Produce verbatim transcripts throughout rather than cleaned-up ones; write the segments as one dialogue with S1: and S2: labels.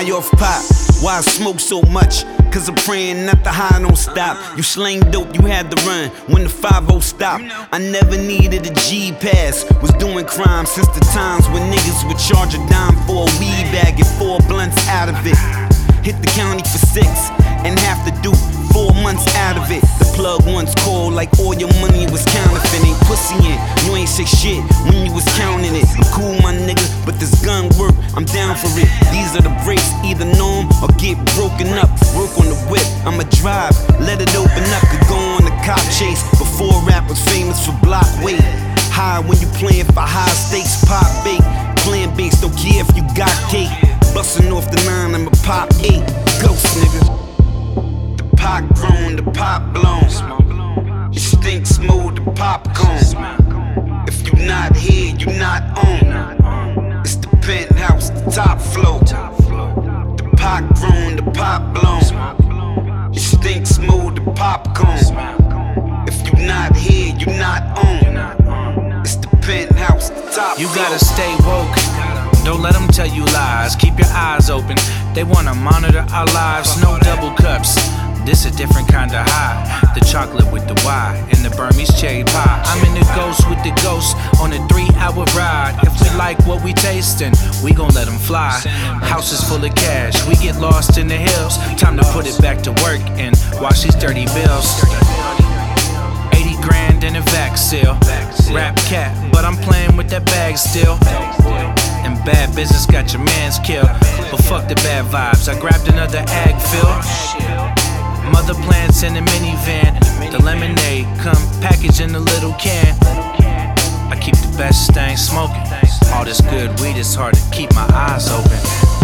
S1: high off pop. Why I smoke so much? Cause I'm praying that the high don't stop. You slang dope, you had to run when the five oh stopped. I never needed a G pass. Was doing crime since the times when niggas would charge a dime for a weed bag and four blunts out of it. Hit the county for six and have to do four months out of it. The plug once called like all your money was counterfeit. Ain't pussy in, you ain't say shit when you was counting it. I'm cool, my nigga, but this gun work, I'm down for it. These are the breaks, either know 'em or get broken up. Work on the whip, I'ma drive, let it open up. Could go on the cop chase before rap was famous for block weight. High when you playing for high stakes, pop bait. Playing bass, don't care if you got cake. Bustin' off the nine, I'ma pop eight. Ghost nigga. The pot grown, the pot blown. You stink smooth, the popcorn. If you not here, you not on. It's the penthouse, the top floor. The pot grown, the pot blown. You stink smooth, the popcorn. If you not here, you not on. It's the penthouse, the top floor.
S2: You gotta stay woke. Don't let them tell you lies, keep your eyes open. They wanna monitor our lives, no double cups. This a different kind of high. The chocolate with the Y and the Burmese cherry pie. I'm in the ghost with the ghost on a three hour ride. If we like what we tasting, we gon' let them fly. House is full of cash, we get lost in the hills. Time to put it back to work and wash these dirty bills. eighty grand in a vac seal. Rap cat, but I'm playing with that bag still. And bad business got your mans killed. But fuck the bad vibes, I grabbed another ag fill. Mother plants in a minivan. The lemonade come packaged in a little can. I keep the best thing smoking. All this good weed is hard to keep my eyes open.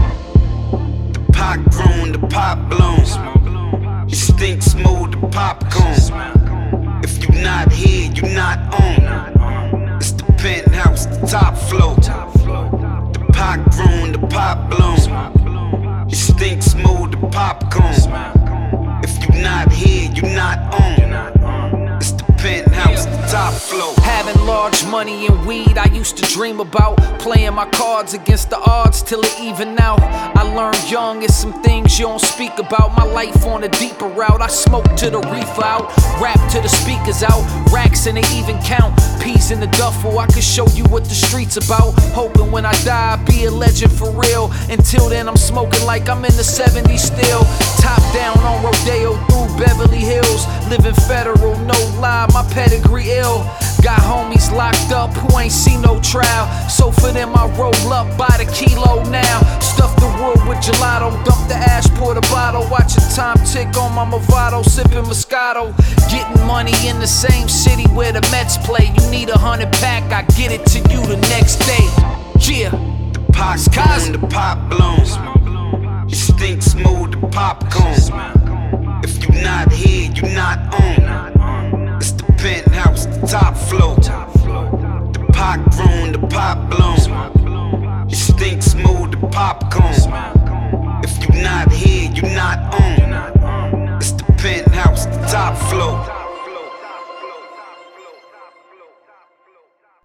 S1: The pot grown, the pot blown. You stink smooth, the popcorn. If you not here, you not on. It's the penthouse, the top floor. The pot grown, the pot blown. You stink smooth, the popcorn. If you not here, you not on. It's the penthouse, the top floor.
S3: Having large money and weed, I used to dream about playing my cards against the odds till it even out. I learned young, it's some things you don't speak about. My life on a deeper route, I smoke to the reefer out, rap to the speakers out, racks in the even count, peas in the duffel. I could show you what the streets about. Hoping when I die, I'll be a legend for real. Until then, I'm smoking like I'm in the seventies still. Top down on Rodeo through Beverly Hills, living federal, no lie, my pedigree ill. Got homies locked up who ain't seen no trial, so for them I roll up by the kilo now. Stuff the wood with gelato, dump the ash, pour the bottle, watching time tick on my Movado, sipping Moscato. Getting money in the same city where the Mets play. You need a hundred pack, I get it to you the next day. Yeah,
S1: the pot grown, the pot blown. You stink smooth, the popcorn. If you not here, you not on. It's the penthouse, the top floor. The pot grown, the pot blown.